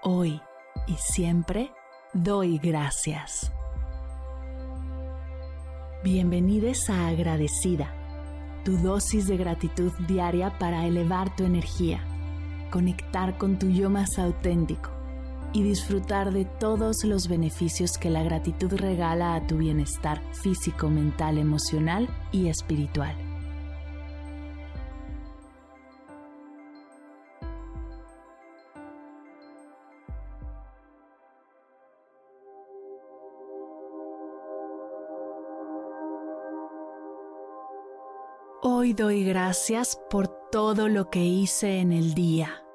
Hoy y siempre doy gracias. Bienvenidos a Agradecida, tu dosis de gratitud diaria para elevar tu energía, conectar con tu yo más auténtico y disfrutar de todos los beneficios que la gratitud regala a tu bienestar físico, mental, emocional y espiritual. Hoy doy gracias por todo lo que hice en el día.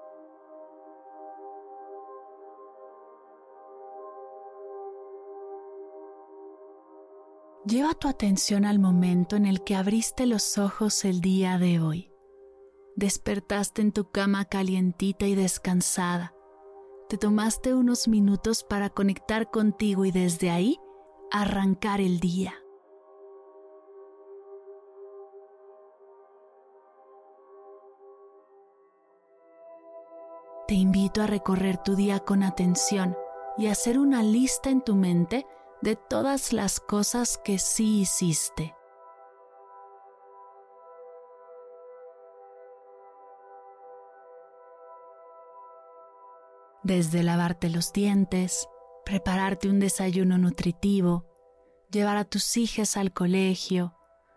Lleva tu atención al momento en el que abriste los ojos el día de hoy. Despertaste en tu cama calientita y descansada. Te tomaste unos minutos para conectar contigo y desde ahí arrancar el día. Te invito a recorrer tu día con atención y a hacer una lista en tu mente de todas las cosas que sí hiciste. Desde lavarte los dientes, prepararte un desayuno nutritivo, llevar a tus hijas al colegio,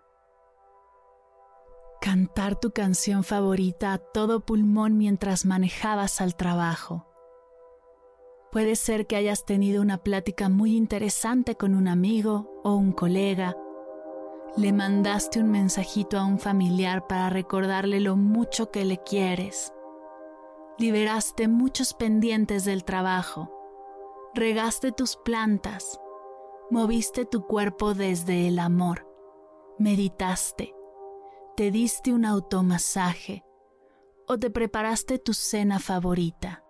cantar tu canción favorita a todo pulmón mientras manejabas al trabajo. Puede ser que hayas tenido una plática muy interesante con un amigo o un colega. Le mandaste un mensajito a un familiar para recordarle lo mucho que le quieres. Liberaste muchos pendientes del trabajo. Regaste tus plantas. Moviste tu cuerpo desde el amor. Meditaste. Te diste un automasaje o te preparaste tu cena favorita.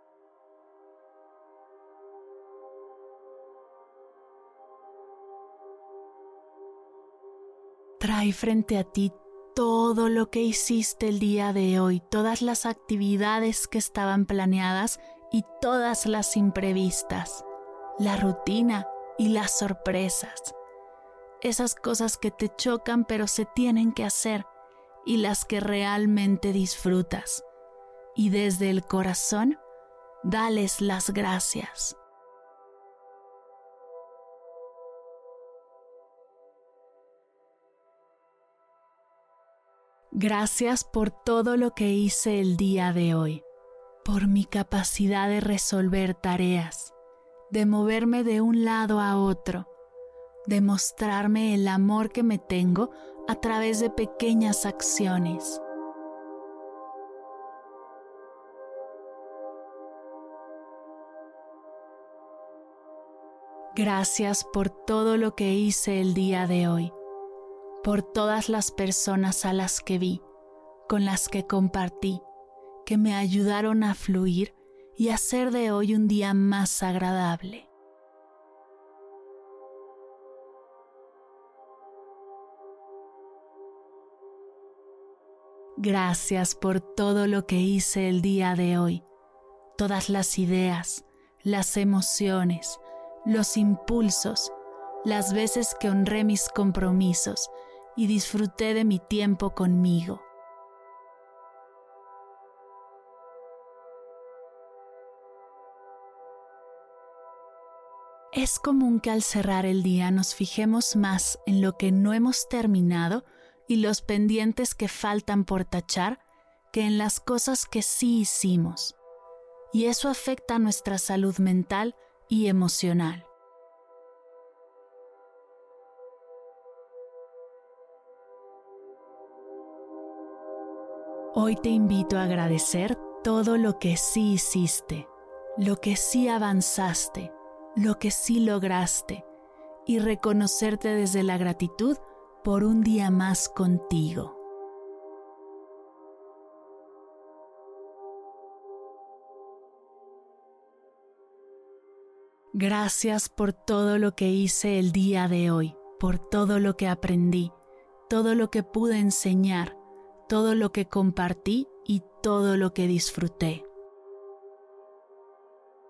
Trae frente a ti todo lo que hiciste el día de hoy, todas las actividades que estaban planeadas y todas las imprevistas, la rutina y las sorpresas, esas cosas que te chocan pero se tienen que hacer y las que realmente disfrutas. Y desde el corazón, dales las gracias. Gracias por todo lo que hice el día de hoy, por mi capacidad de resolver tareas, de moverme de un lado a otro, de mostrarme el amor que me tengo a través de pequeñas acciones. Gracias por todo lo que hice el día de hoy, por todas las personas a las que vi, con las que compartí, que me ayudaron a fluir y hacer de hoy un día más agradable. Gracias por todo lo que hice el día de hoy, todas las ideas, las emociones, los impulsos, las veces que honré mis compromisos y disfruté de mi tiempo conmigo. Es común que al cerrar el día nos fijemos más en lo que no hemos terminado y los pendientes que faltan por tachar que en las cosas que sí hicimos, y eso afecta nuestra salud mental y emocional. Hoy te invito a agradecer todo lo que sí hiciste, lo que sí avanzaste, lo que sí lograste y reconocerte desde la gratitud por un día más contigo. Gracias por todo lo que hice el día de hoy, por todo lo que aprendí, todo lo que pude enseñar, todo lo que compartí y todo lo que disfruté.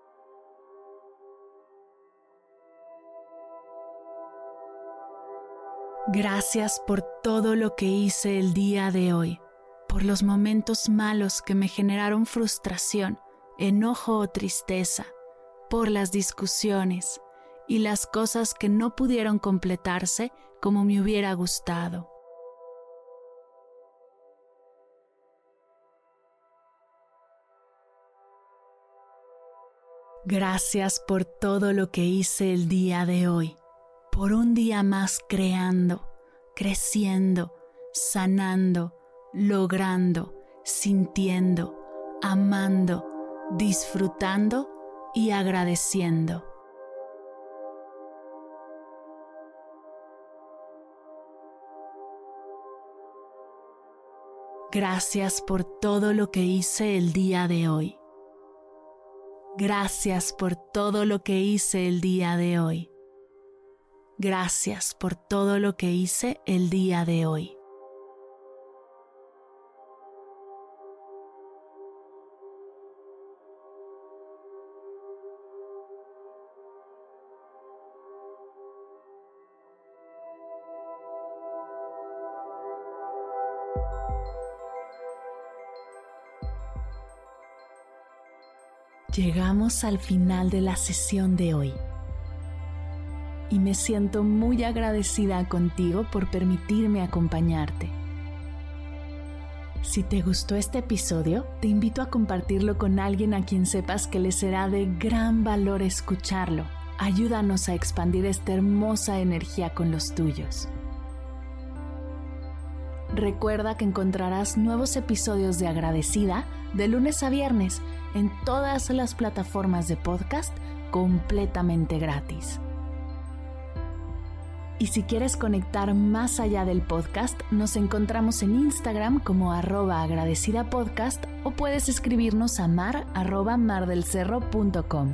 Gracias por todo lo que hice el día de hoy, por los momentos malos que me generaron frustración, enojo o tristeza, por las discusiones y las cosas que no pudieron completarse como me hubiera gustado. Gracias por todo lo que hice el día de hoy, por un día más creando, creciendo, sanando, logrando, sintiendo, amando, disfrutando y agradeciendo. Gracias por todo lo que hice el día de hoy. Gracias por todo lo que hice el día de hoy. Gracias por todo lo que hice el día de hoy. Llegamos al final de la sesión de hoy y me siento muy agradecida contigo por permitirme acompañarte. Si te gustó este episodio, te invito a compartirlo con alguien a quien sepas que le será de gran valor escucharlo. Ayúdanos a expandir esta hermosa energía con los tuyos. Recuerda que encontrarás nuevos episodios de Agradecida de lunes a viernes en todas las plataformas de podcast completamente gratis. Y si quieres conectar más allá del podcast, nos encontramos en Instagram como @agradecidapodcast o puedes escribirnos a mar@mardelcerro.com.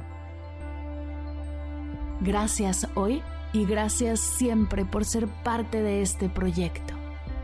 Gracias hoy y gracias siempre por ser parte de este proyecto.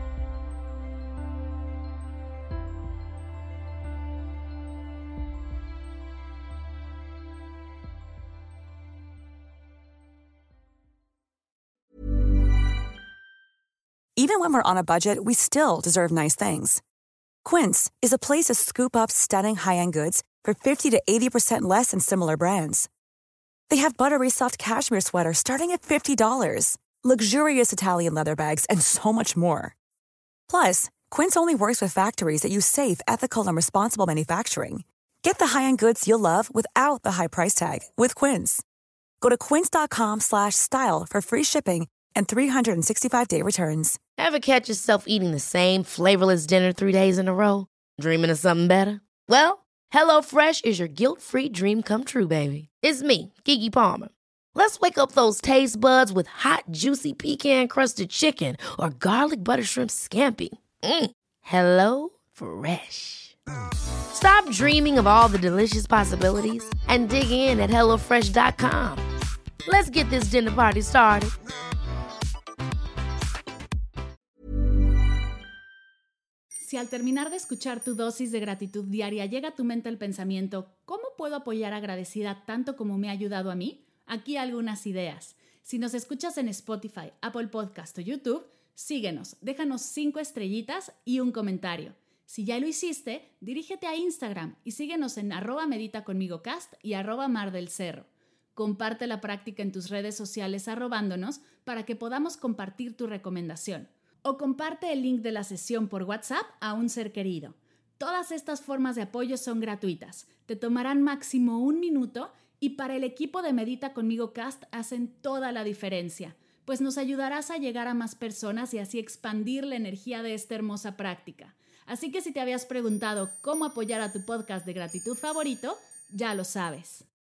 Even when we're on a budget, we still deserve nice things. Quince is a place to scoop up stunning high-end goods for 50 to 80% less than similar brands. They have buttery soft cashmere sweaters starting at $50, luxurious Italian leather bags, and so much more. Plus, Quince only works with factories that use safe, ethical, and responsible manufacturing. Get the high-end goods you'll love without the high price tag with Quince. Go to quince.com/style for free shipping and 365-day returns. Ever catch yourself eating the same flavorless dinner 3 days in a row? Dreaming of something better? Well, HelloFresh is your guilt-free dream come true, baby. It's me, Keke Palmer. Let's wake up those taste buds with hot, juicy pecan-crusted chicken or garlic butter shrimp scampi. Hello Fresh. Stop dreaming of all the delicious possibilities and dig in at HelloFresh.com. Let's get this dinner party started. Si al terminar de escuchar tu dosis de gratitud diaria llega a tu mente el pensamiento, ¿cómo puedo apoyar Agradecida tanto como me ha ayudado a mí? Aquí algunas ideas. Si nos escuchas en Spotify, Apple Podcast o YouTube, síguenos, déjanos 5 estrellitas y un comentario. Si ya lo hiciste, dirígete a Instagram y síguenos en @meditaconmigocast y @mardelcerro. Comparte la práctica en tus redes sociales arrobándonos para que podamos compartir tu recomendación. O comparte el link de la sesión por WhatsApp a un ser querido. Todas estas formas de apoyo son gratuitas. Te tomarán máximo 1 minuto y para el equipo de Medita Conmigo Cast hacen toda la diferencia, pues nos ayudarás a llegar a más personas y así expandir la energía de esta hermosa práctica. Así que si te habías preguntado cómo apoyar a tu podcast de gratitud favorito, ya lo sabes.